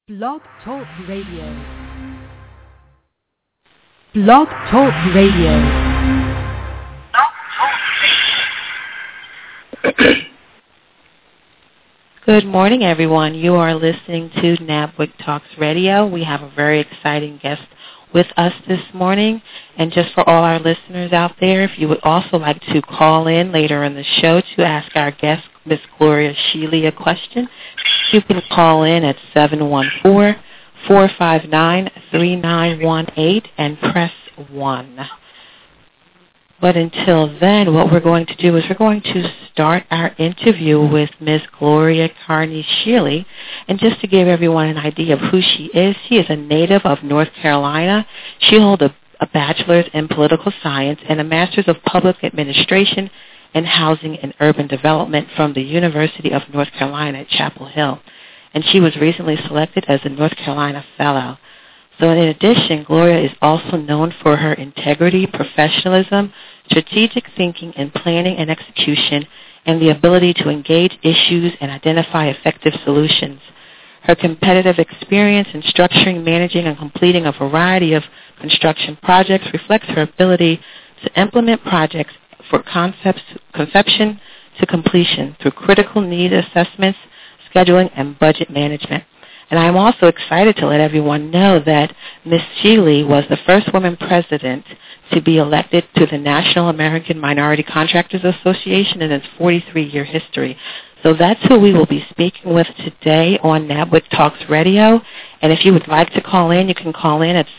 Blog Talk Radio. Blog Talk Radio. Good morning, everyone. You are listening to NABWIC Talks Radio. We have a very exciting guest with us this morning. And just for all our listeners out there, if you would also like to call in later in the show to ask our guest, Ms. Gloria Sheely, a question, you can call in at 714-459-3918 and press 1. But until then, what we're going to do is we're going to start our interview with Ms. Gloria Carney Sheely. And just to give everyone an idea of who she is a native of North Carolina. She holds a bachelor's in political science and a master's of public administration and housing and urban development from the University of North Carolina at Chapel Hill. And she was recently selected as a North Carolina Fellow. So in addition, Gloria is also known for her integrity, professionalism, strategic thinking in planning and execution, and the ability to engage issues and identify effective solutions. Her competitive experience in structuring, managing, and completing a variety of construction projects reflects her ability to implement projects for conception to completion through critical need assessments, scheduling, and budget management. And I'm also excited to let everyone know that Ms. Sheely was the first woman president to be elected to the National American Minority Contractors Association in its 43-year history. So that's who we will be speaking with today on NABWIC Talks Radio. And if you would like to call in, you can call in at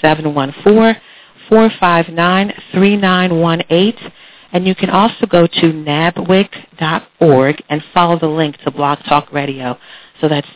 714-459-3918. And you can also go to nabwic.org and follow the link to Blog Talk Radio. So that's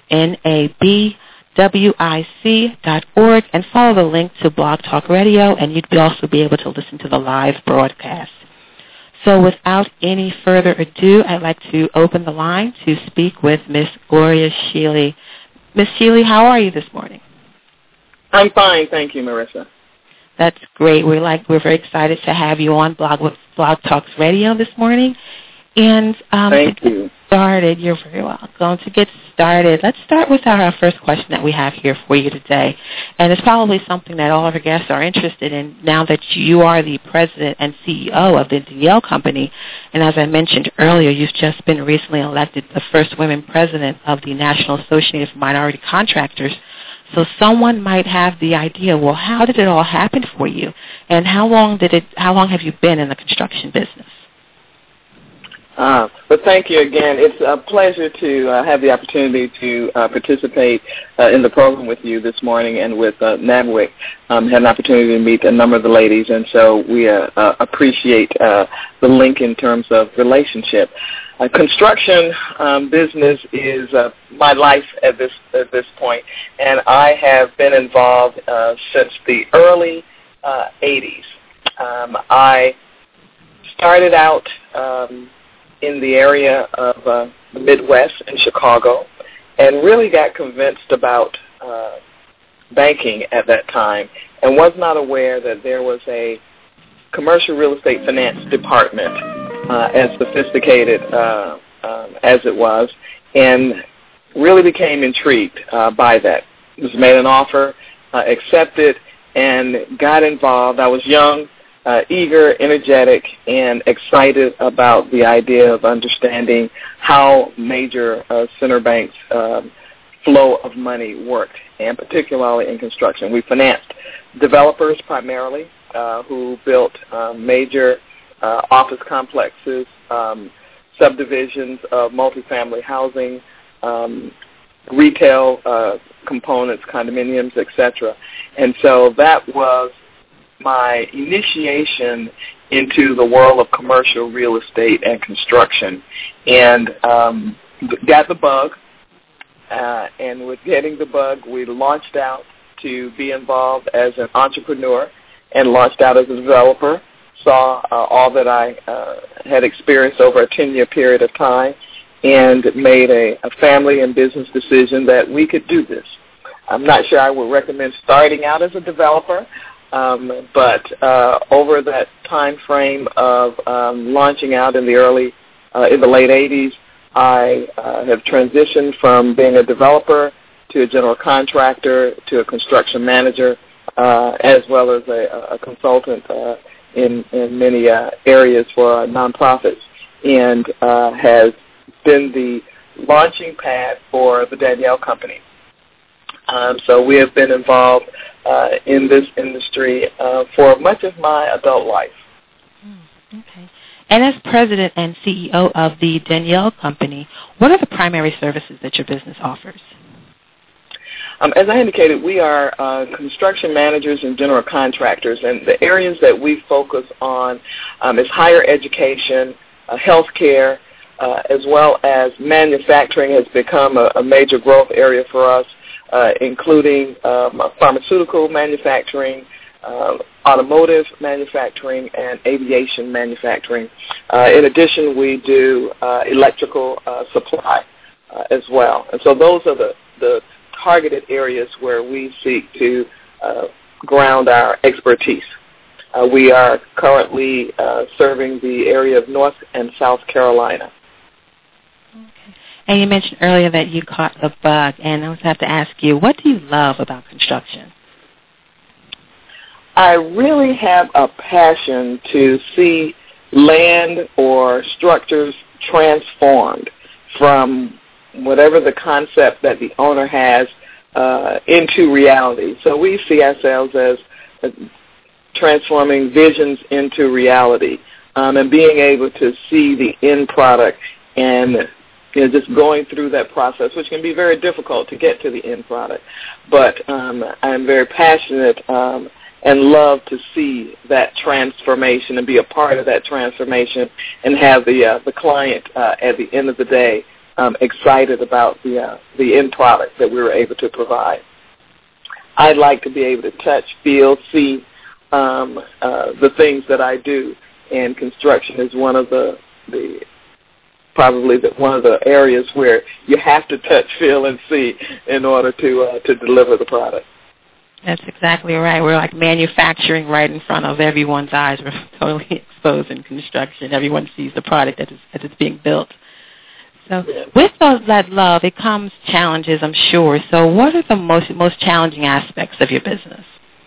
NABWIC.org, and follow the link to Blog Talk Radio, and you'd also be able to listen to the live broadcast. So without any further ado, I'd like to open the line to speak with Ms. Gloria Sheely. Ms. Sheely, how are you this morning? I'm fine, thank you, Marissa. That's great. We're very excited to have you on Blog Talks Radio this morning. And thank you. You're very welcome. To get started, let's start with our first question that we have here for you today. And it's probably something that all of our guests are interested in now that you are the president and CEO of the Yale Company. And as I mentioned earlier, you've just been recently elected the first woman president of the National Association of Minority Contractors. So someone might have the idea, well, how did it all happen for you? And how long have you been in the construction business? But thank you again. It's a pleasure to have the opportunity to participate in the program with you this morning and with NABWIC. Had an opportunity to meet a number of the ladies, and so we appreciate the link in terms of relationship. Construction business is my life at this point, and I have been involved since the early 80s. I started out in the area of the Midwest in Chicago, and really got convinced about banking at that time, and was not aware that there was a commercial real estate finance department as sophisticated as it was, and really became intrigued by that. Was made an offer, accepted, and got involved. I was young, eager, energetic, and excited about the idea of understanding how major center banks' flow of money worked, and particularly in construction. We financed developers primarily who built major office complexes, subdivisions of multifamily housing, retail components, condominiums, etc. And so that was my initiation into the world of commercial real estate and construction, and got the bug. And with getting the bug, we launched out to be involved as an entrepreneur and launched out as a developer. Saw all that I had experienced over a 10-year period of time, and made a family and business decision that we could do this. I'm not sure I would recommend starting out as a developer, but over that time frame of launching out in the late 80s, I have transitioned from being a developer to a general contractor, to a construction manager, as well as a consultant in many areas for nonprofits, and has been the launching pad for the Danielle Company. So we have been involved in this industry for much of my adult life. Okay. And as president and CEO of the Danielle Company, what are the primary services that your business offers? As I indicated, we are construction managers and general contractors, and the areas that we focus on is higher education, healthcare, as well as manufacturing has become a major growth area for us, including pharmaceutical manufacturing, automotive manufacturing, and aviation manufacturing. In addition, we do electrical supply as well. And so those are the targeted areas where we seek to ground our expertise. We are currently serving the area of North and South Carolina. Okay. And you mentioned earlier that you caught the bug, and I would have to ask you, what do you love about construction? I really have a passion to see land or structures transformed from whatever the concept that the owner has into reality. So we see ourselves as transforming visions into reality, and being able to see the end product and just going through that process, which can be very difficult to get to the end product. But I'm very passionate and love to see that transformation and be a part of that transformation and have the client at the end of the day excited about the end product that we were able to provide. I'd like to be able to touch, feel, see the things that I do, and construction is one of probably one of the areas where you have to touch, feel, and see in order to deliver the product. That's exactly right. We're like manufacturing right in front of everyone's eyes. We're totally exposed in construction. Everyone sees the product as it's being built. So with that love, it comes challenges, I'm sure. So what are the most challenging aspects of your business?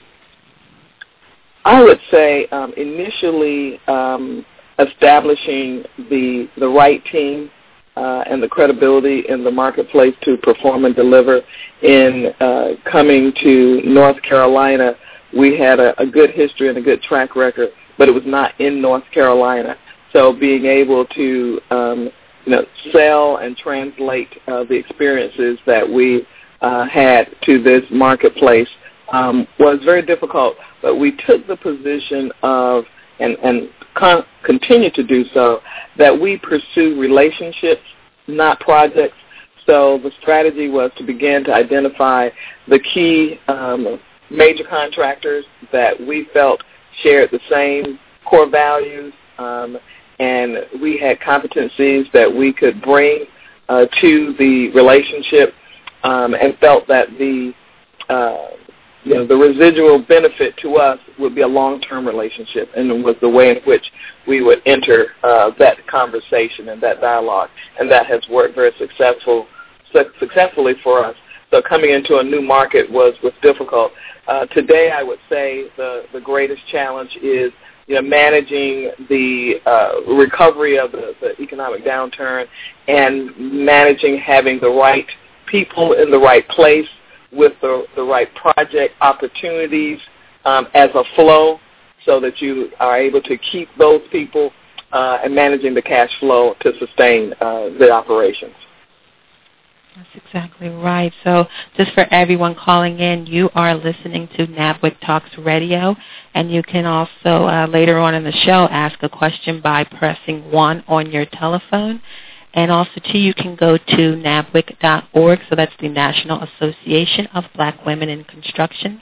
I would say initially establishing the right team and the credibility in the marketplace to perform and deliver. In coming to North Carolina, we had a good history and a good track record, but it was not in North Carolina. So being able to sell and translate the experiences that we had to this marketplace was very difficult. But we took the position of, and continue to do so, that we pursue relationships, not projects. So the strategy was to begin to identify the key major contractors that we felt shared the same core values, and we had competencies that we could bring to the relationship, and felt that the residual benefit to us would be a long-term relationship, and it was the way in which we would enter that conversation and that dialogue, and that has worked very successfully for us. So coming into a new market was difficult. Today, I would say the greatest challenge is managing the recovery of the economic downturn and managing having the right people in the right place with the right project opportunities as a flow, so that you are able to keep those people and managing the cash flow to sustain the operations. That's exactly right. So just for everyone calling in, you are listening to NABWIC Talks Radio, and you can also later on in the show ask a question by pressing 1 on your telephone. And also, too, you can go to NABWIC.org, so that's the National Association of Black Women in Construction,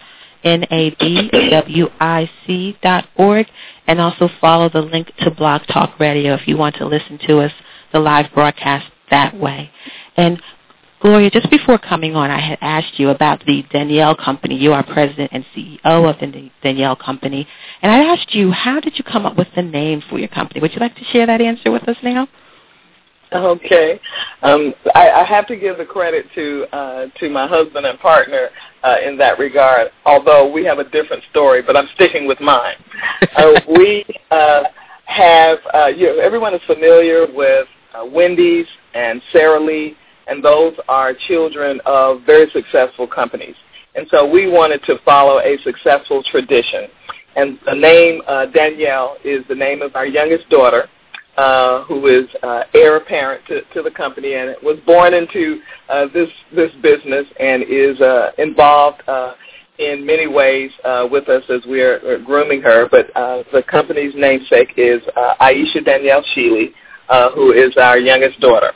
NABWIC.org, and also follow the link to Blog Talk Radio if you want to listen to us, the live broadcast, that way. And Gloria, just before coming on, I had asked you about the Danielle Company. You are president and CEO of the Danielle Company. And I asked you, how did you come up with the name for your company? Would you like to share that answer with us now? Okay. I have to give the credit to my husband and partner in that regard, although we have a different story, but I'm sticking with mine. We have, everyone is familiar with Wendy's and Sara Lee, and those are children of very successful companies. And so we wanted to follow a successful tradition. And the name Danielle is the name of our youngest daughter, who is heir apparent to the company, and was born into this business and is involved in many ways with us as we're grooming her. But the company's namesake is Aisha Danielle Sheely, who is our youngest daughter.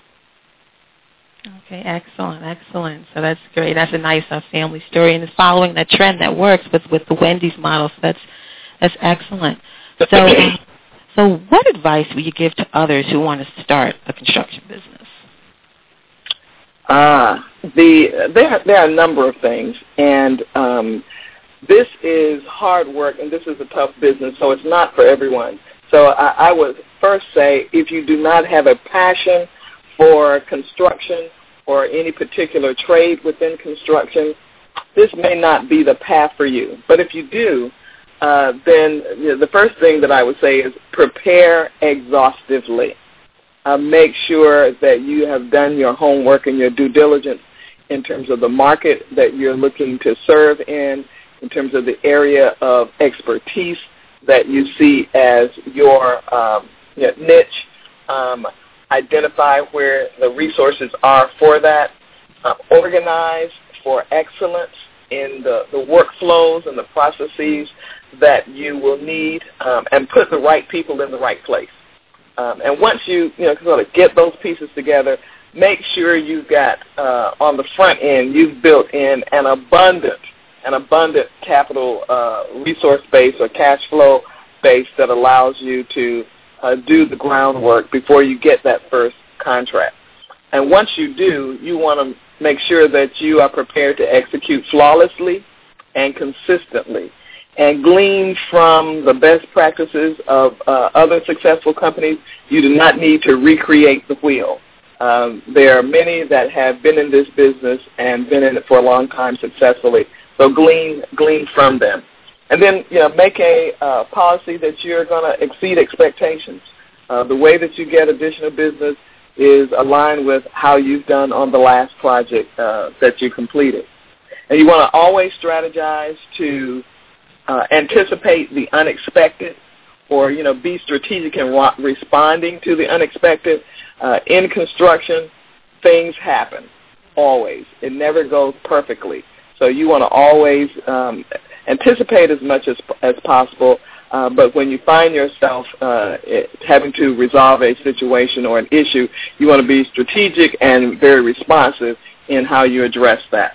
Okay, excellent. So that's great. That's a nice family story, and it's following that trend that works with the Wendy's model. So that's excellent. So what advice would you give to others who want to start a construction business? There are a number of things, and this is hard work, and this is a tough business, so it's not for everyone. So I would first say, if you do not have a passion for construction or any particular trade within construction, this may not be the path for you. But if you do, then the first thing that I would say is prepare exhaustively. Make sure that you have done your homework and your due diligence in terms of the market that you're looking to serve in terms of the area of expertise that you see as your niche. Identify where the resources are for that. Organize for excellence in the workflows and the processes that you will need, and put the right people in the right place. And once you sort of get those pieces together, make sure you've got on the front end, you've built in an abundant capital resource base or cash flow base that allows you to do the groundwork before you get that first contract. And once you do, you want to make sure that you are prepared to execute flawlessly and consistently and glean from the best practices of other successful companies. You do not need to recreate the wheel. There are many that have been in this business and been in it for a long time successfully. So glean from them. And then, make a policy that you're going to exceed expectations. The way that you get additional business is aligned with how you've done on the last project that you completed. And you want to always strategize to anticipate the unexpected, or, be strategic in responding to the unexpected. In construction, things happen, always. It never goes perfectly. So you want to always anticipate as much as possible, but when you find yourself having to resolve a situation or an issue, you want to be strategic and very responsive in how you address that.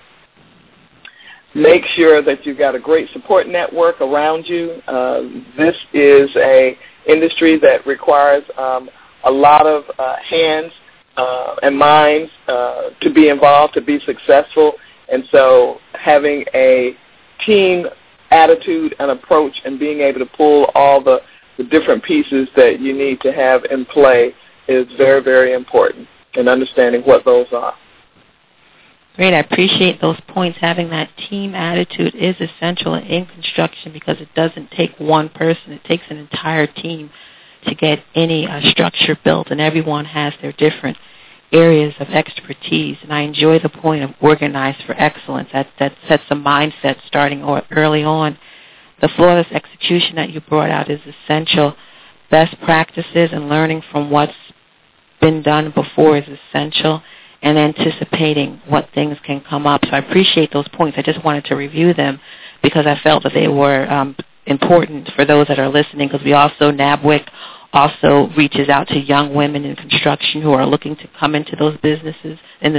Make sure that you've got a great support network around you. This is an industry that requires a lot of hands and minds to be involved, to be successful, and so having a team attitude and approach and being able to pull all the different pieces that you need to have in play is very, very important, and understanding what those are. Great. I appreciate those points. Having that team attitude is essential in construction because it doesn't take one person. It takes an entire team to get any structure built, and everyone has their different areas of expertise. And I enjoy the point of organize for excellence. That sets a mindset starting early on. The flawless execution that you brought out is essential. Best practices and learning from what's been done before is essential, and anticipating what things can come up. So I appreciate those points. I just wanted to review them because I felt that they were important for those that are listening, because we also, NABWIC also reaches out to young women in construction who are looking to come into this business,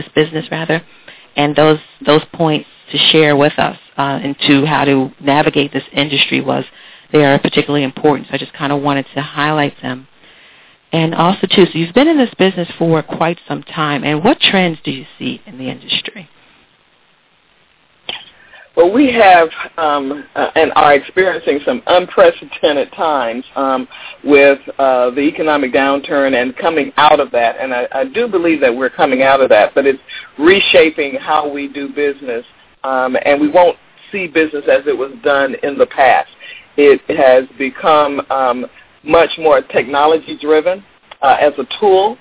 and those points to share with us into how to navigate this industry they are particularly important. So I just kind of wanted to highlight them. And also, too, so you've been in this business for quite some time, and what trends do you see in the industry? Well, we have and are experiencing some unprecedented times with the economic downturn and coming out of that. And I do believe that we're coming out of that, but it's reshaping how we do business, and we won't see business as it was done in the past. It has become much more technology-driven as a tool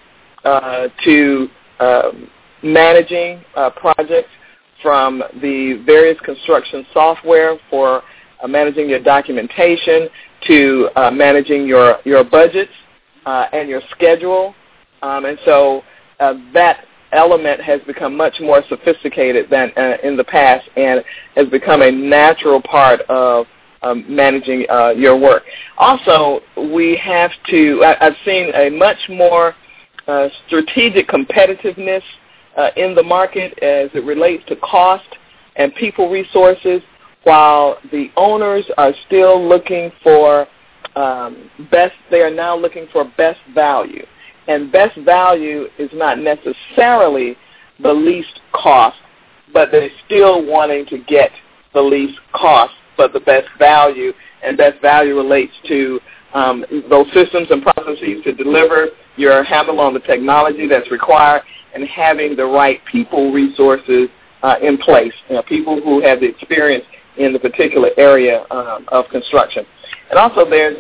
to managing projects, from the various construction software for managing your documentation to managing your budgets and your schedule. And so that element has become much more sophisticated than in the past and has become a natural part of managing your work. Also, we have to, I've seen a much more strategic competitiveness in the market as it relates to cost and people resources, while the owners are still looking for they are now looking for best value. And best value is not necessarily the least cost, but they're still wanting to get the least cost, but the best value, and best value relates to those systems and processes to deliver your handle on the technology that's required, and having the right people resources in place, people who have the experience in the particular area of construction. And also there's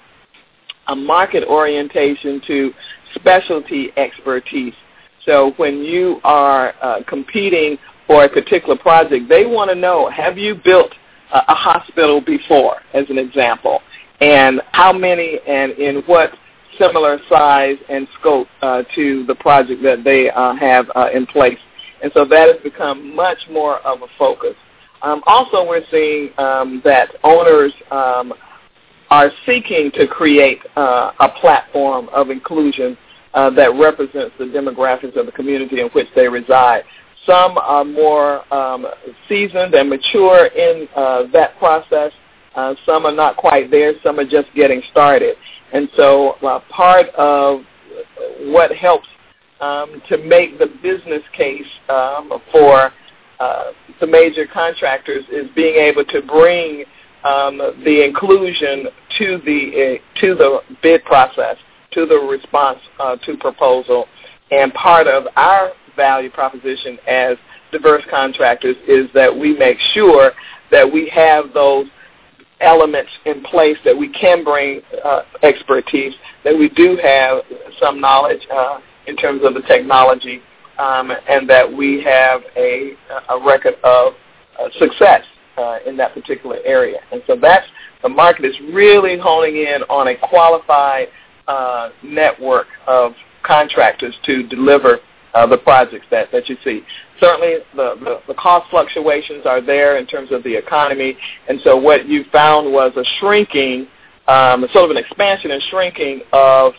a market orientation to specialty expertise. So when you are competing for a particular project, they want to know, have you built a hospital before, as an example, and how many and in what similar size and scope to the project that they have in place. And so that has become much more of a focus. Also, we're seeing that owners are seeking to create a platform of inclusion that represents the demographics of the community in which they reside. Some are more seasoned and mature in that process. Some are not quite there. Some are just getting started. And so part of what helps to make the business case for the major contractors is being able to bring the inclusion to the bid process, to the response to proposal. And part of our value proposition as diverse contractors is that we make sure that we have those elements in place, that we can bring expertise, that we do have some knowledge in terms of the technology, and that we have a record of success in that particular area. And so the market is really honing in on a qualified network of contractors to deliver the projects that you see. Certainly the cost fluctuations are there in terms of the economy, and so what you found was a shrinking, sort of an expansion and shrinking of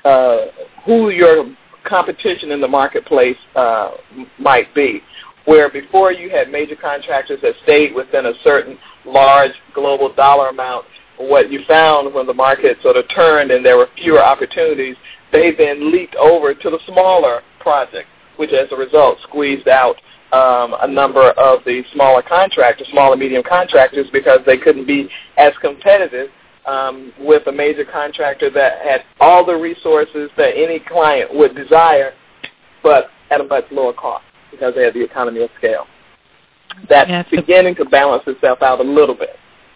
who your competition in the marketplace might be. Where before you had major contractors that stayed within a certain large global dollar amount, what you found when the market sort of turned and there were fewer opportunities, they then leaped over to the smaller projects, which as a result squeezed out a number of the smaller contractors, small and medium contractors, because they couldn't be as competitive with a major contractor that had all the resources that any client would desire, but at a much lower cost because they had the economy of scale. That's beginning to balance itself out a little bit.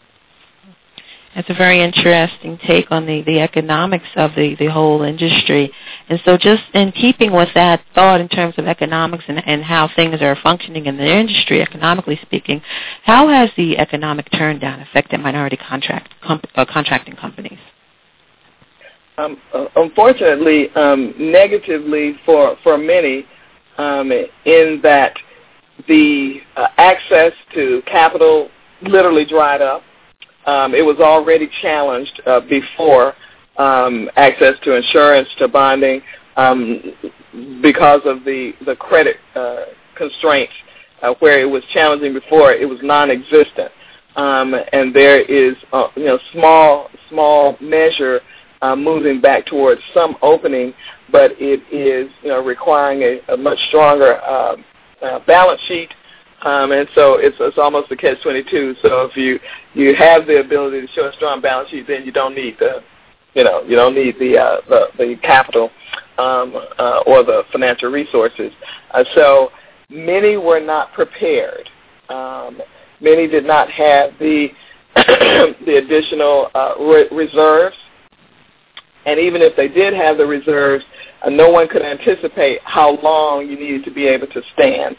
That's a very interesting take on the economics of the whole industry. And so just in keeping with that thought in terms of economics and how things are functioning in the industry, economically speaking, how has the economic turndown affected minority contracting companies? Unfortunately, negatively for many, in that the access to capital literally dried up. It was already challenged before, access to insurance, to bonding, because of the credit constraints, where it was challenging before, it was non-existent. And there is small measure moving back towards some opening, but it is requiring a much stronger balance sheet, And so it's almost a catch-22. So if you have the ability to show a strong balance sheet, then you don't need the capital or the financial resources. So many were not prepared. Many did not have the the additional reserves, and even if they did have the reserves, no one could anticipate how long you needed to be able to stand.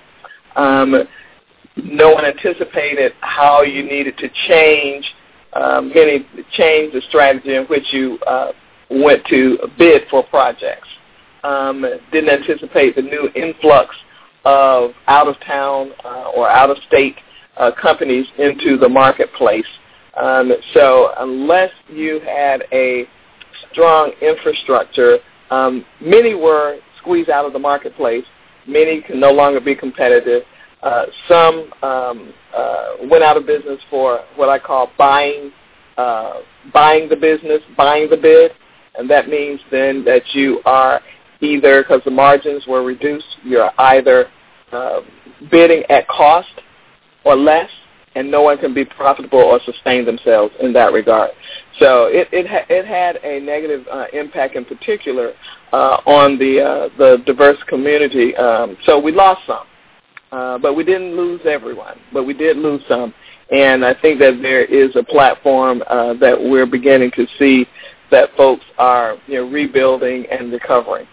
No one anticipated how you needed to change the strategy in which you went to bid for projects. Didn't anticipate the new influx of out-of-town or out-of-state companies into the marketplace. So unless you had a strong infrastructure, many were squeezed out of the marketplace. Many can no longer be competitive. Some went out of business for what I call buying the business, buying the bid, and that means then that you are either, because the margins were reduced, you're either bidding at cost or less, and no one can be profitable or sustain themselves in that regard. So it had a negative impact in particular on the diverse community. So we lost some, but we didn't lose everyone, but we did lose some. And I think that there is a platform that we're beginning to see that folks are rebuilding and recovering.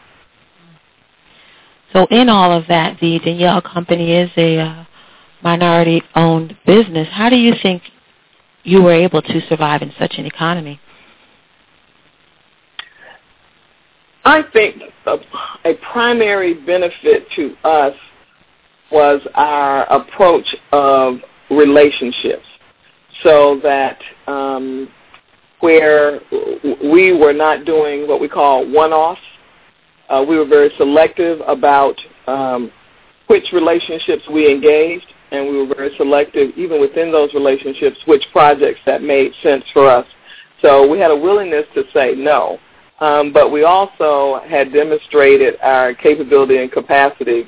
So in all of that, the Danielle Company is a minority-owned business. How do you think you were able to survive in such an economy? I think a primary benefit to us was our approach of relationships, so that where we were not doing what we call one-offs, we were very selective about which relationships we engaged, and we were very selective even within those relationships which projects that made sense for us. So we had a willingness to say no, but we also had demonstrated our capability and capacity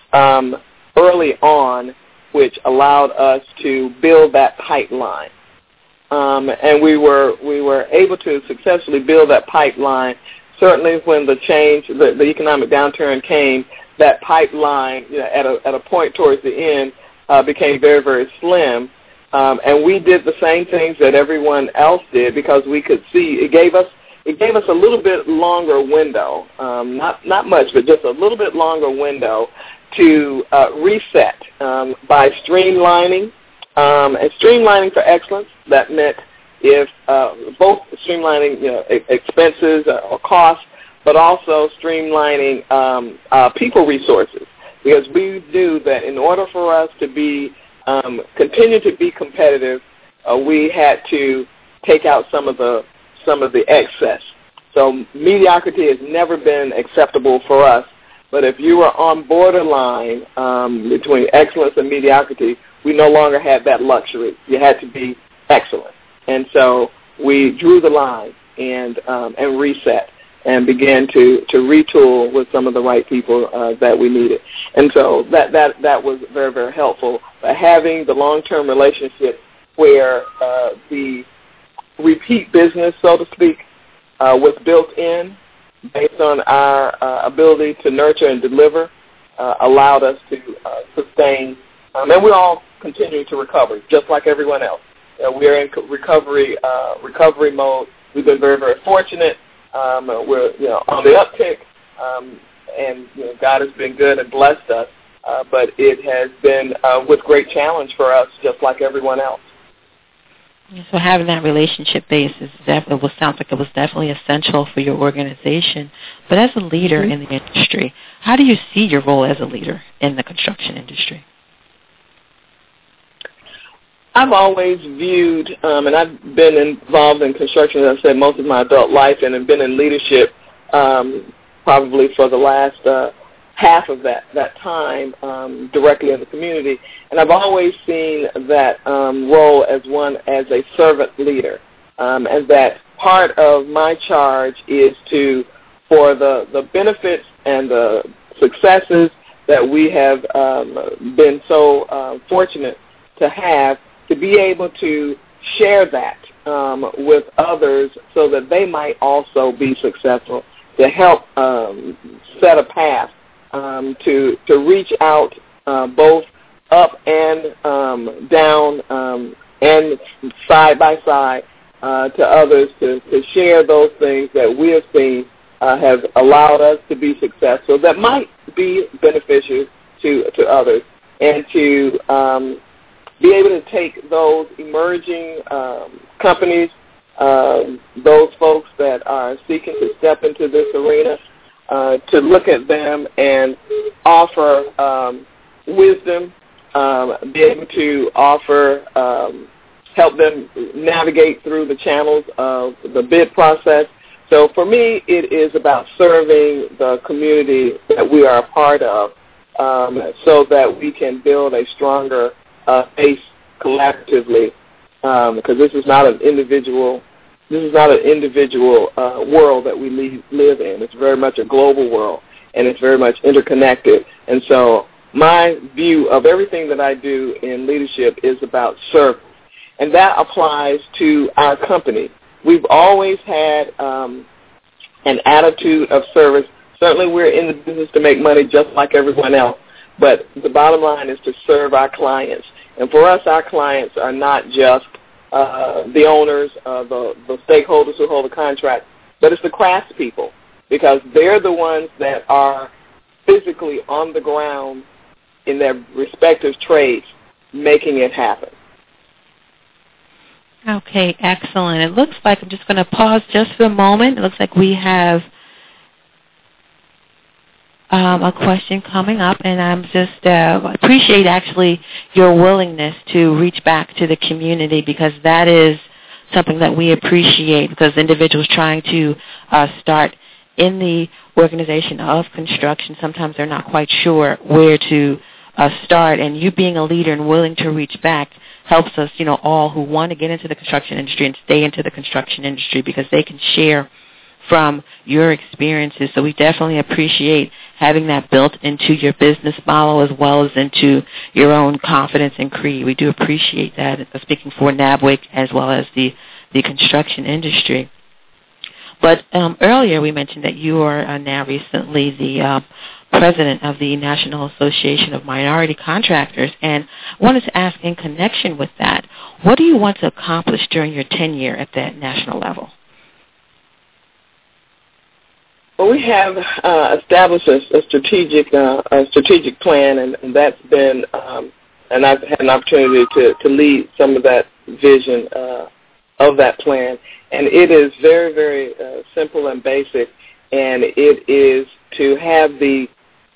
early on, which allowed us to build that pipeline. And we were able to successfully build that pipeline. Certainly when the economic downturn came, that pipeline at a point towards the end became very, very slim. And we did the same things that everyone else did because we could see it gave us a little bit longer window, not much, but just a little bit longer window to reset by streamlining and streamlining for excellence. That meant if both streamlining expenses or costs, but also streamlining people resources, because we knew that in order for us to be continue to be competitive, we had to take out some of the excess. So mediocrity has never been acceptable for us. But if you were on borderline between excellence and mediocrity, we no longer had that luxury. You had to be excellent. And so we drew the line and reset and began to retool with some of the right people that we needed. And so that was very, very helpful. But having the long-term relationship where the repeat business, so to speak, was built in based on our ability to nurture and deliver, allowed us to sustain. And we're all continuing to recover, just like everyone else. We're in recovery mode. We've been very, very fortunate. We're on the uptick, and God has been good and blessed us. But it has been with great challenge for us, just like everyone else. So having that relationship base sounds like it was definitely essential for your organization. But as a leader in the industry, how do you see your role as a leader in the construction industry? I've always viewed, and I've been involved in construction, as I said, most of my adult life, and have been in leadership probably for the last half of that time directly in the community. And I've always seen that role as a servant leader, and that part of my charge is for the benefits and the successes that we have been so fortunate to have, to be able to share that with others so that they might also be successful, to help set a path to reach out both up and down and side by side to others, to share those things that we have seen have allowed us to be successful that might be beneficial to others, and to be able to take those emerging companies, those folks that are seeking to step into this arena, to look at them and offer wisdom, be able to offer, help them navigate through the channels of the bid process. So for me, it is about serving the community that we are a part of, so that we can build a stronger base collaboratively, because this is not an individual world that we live in. It's very much a global world, and it's very much interconnected. And so my view of everything that I do in leadership is about service, and that applies to our company. We've always had an attitude of service. Certainly we're in the business to make money just like everyone else, but the bottom line is to serve our clients. And for us, our clients are not just the owners, the stakeholders who hold the contract, but it's the craftspeople, because they're the ones that are physically on the ground in their respective trades making it happen. Okay, excellent. It looks like, I'm just going to pause just for a moment. It looks like we have a question coming up, and I'm just appreciate actually your willingness to reach back to the community, because that is something that we appreciate, because individuals trying to start in the organization of construction, sometimes they're not quite sure where to start, and you being a leader and willing to reach back helps us, all who want to get into the construction industry and stay into the construction industry, because they can share from your experiences. So we definitely appreciate having that built into your business model as well as into your own confidence and creed. We do appreciate that, speaking for NABWIC as well as the construction industry. But earlier we mentioned that you are now recently the president of the National Association of Minority Contractors, and I wanted to ask, in connection with that, what do you want to accomplish during your tenure at that national level? Well, we have established a strategic plan, and that's been, and I've had an opportunity to lead some of that vision of that plan, and it is very, very simple and basic, and it is to have the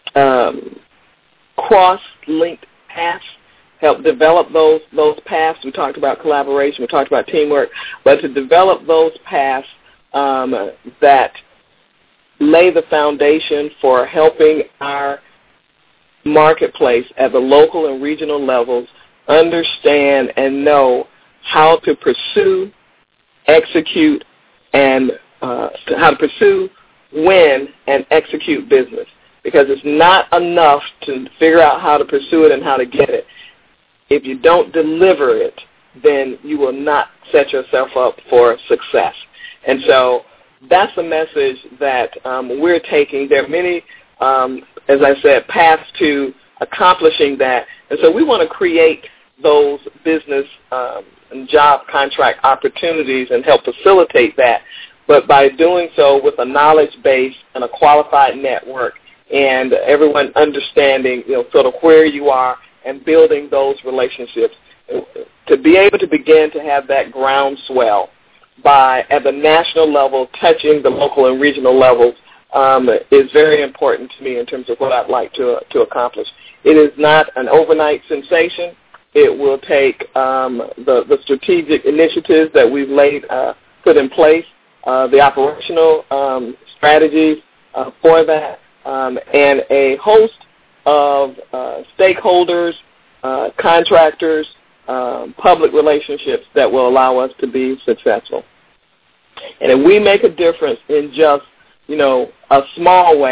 cross-linked paths, help develop those paths. We talked about collaboration, we talked about teamwork, but to develop those paths that lay the foundation for helping our marketplace at the local and regional levels understand and know how to pursue, execute, and how to pursue, win, and execute business. Because it's not enough to figure out how to pursue it and how to get it. If you don't deliver it, then you will not set yourself up for success. And so that's the message that we're taking. There are many, as I said, paths to accomplishing that. And so we want to create those business and job contract opportunities and help facilitate that. But by doing so with a knowledge base and a qualified network, and everyone understanding, sort of where you are and building those relationships, to be able to begin to have that groundswell by, at the national level, touching the local and regional levels is very important to me in terms of what I'd like to accomplish. It is not an overnight sensation. It will take the strategic initiatives that we've put in place, the operational strategies for that, and a host of stakeholders, contractors, public relationships that will allow us to be successful. And if we make a difference in just, a small way,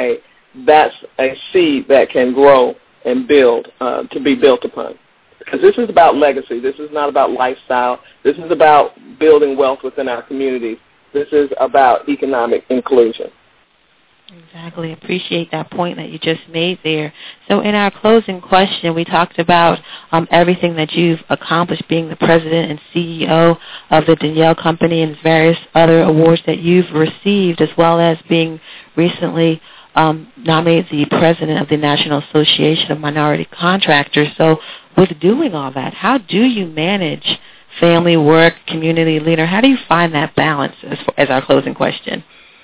that's a seed that can grow and build, to be built upon. Because this is about legacy. This is not about lifestyle. This is about building wealth within our communities. This is about economic inclusion. Exactly. Appreciate that point that you just made there. So in our closing question, we talked about everything that you've accomplished, being the president and CEO of the Danielle Company and various other awards that you've received, as well as being recently nominated the president of the National Association of Minority Contractors. So with doing all that, how do you manage family, work, community leader? How do you find that balance as our closing question?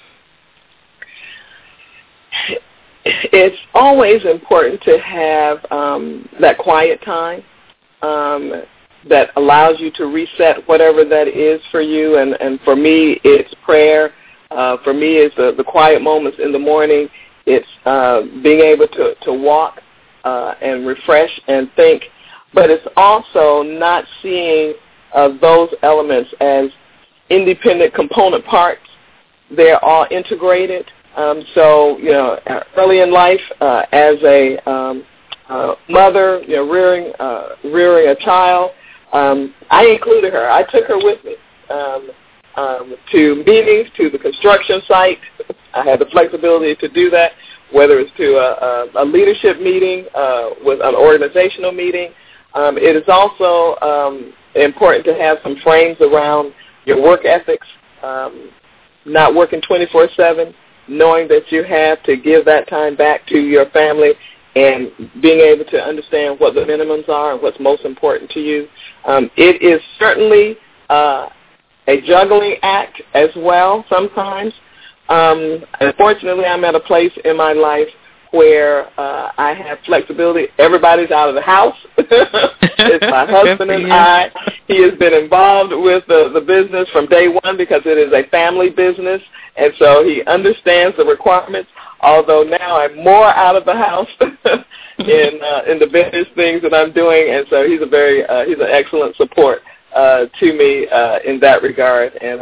It's always important to have that quiet time that allows you to reset whatever that is for you. And for me, it's prayer. For me, it's the quiet moments in the morning. It's being able to walk and refresh and think. But it's also not seeing those elements as independent component parts. They're all integrated. So, early in life, as a mother, rearing a child, I included her. I took her with me to meetings, to the construction site. I had the flexibility to do that, whether it's to a leadership meeting, with an organizational meeting. It is also important to have some frames around your work ethics, not working 24/7. Knowing that you have to give that time back to your family and being able to understand what the minimums are and what's most important to you. It is certainly a juggling act as well sometimes. Unfortunately, I'm at a place in my life where I have flexibility. Everybody's out of the house. It's my husband and I. He has been involved with the business from day one because it is a family business, and so he understands the requirements, although now I'm more out of the house in the business things that I'm doing, and so he's an excellent support to me in that regard, and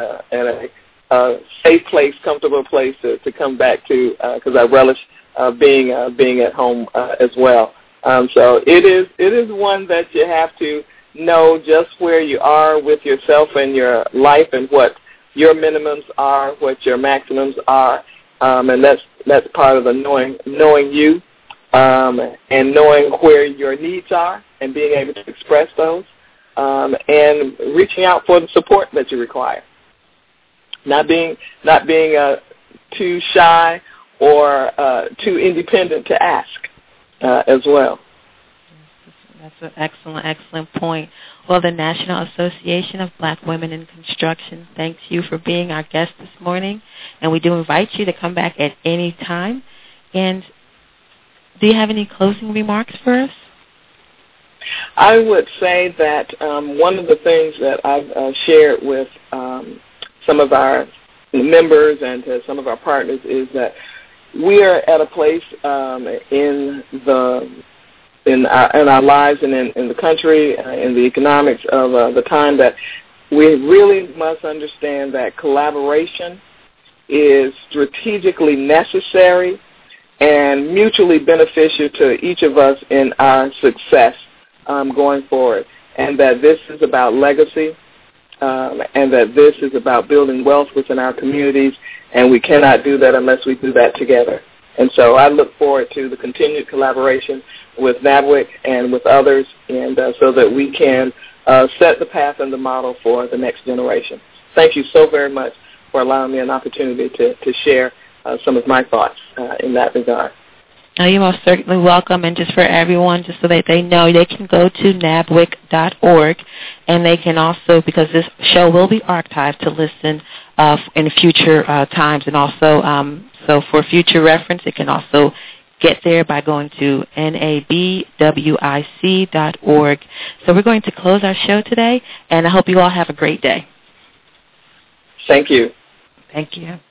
a safe place, comfortable place to come back to, because I relish being at home as well. So it is one that you have to know just where you are with yourself and your life and what your minimums are, what your maximums are, and that's part of the knowing you and knowing where your needs are and being able to express those and reaching out for the support that you require. Not being too shy or too independent to ask as well. That's an excellent point. Well, the National Association of Black Women in Construction thanks you for being our guest this morning, and we do invite you to come back at any time. And do you have any closing remarks for us? I would say that one of the things that I've shared with some of our members and to some of our partners is that we are at a place in our lives and in the country, in the economics of the time, that we really must understand that collaboration is strategically necessary and mutually beneficial to each of us in our success going forward, and that this is about legacy, and that this is about building wealth within our communities, and we cannot do that unless we do that together. And so I look forward to the continued collaboration with NABWIC and with others, and so that we can set the path and the model for the next generation. Thank you so very much for allowing me an opportunity to share some of my thoughts in that regard. You're most certainly welcome, and just for everyone, just so that they know, they can go to nabwic.org, and they can also, because this show will be archived to listen in future times, and also, so for future reference, it can also get there by going to nabwic.org. So we're going to close our show today, and I hope you all have a great day. Thank you. Thank you.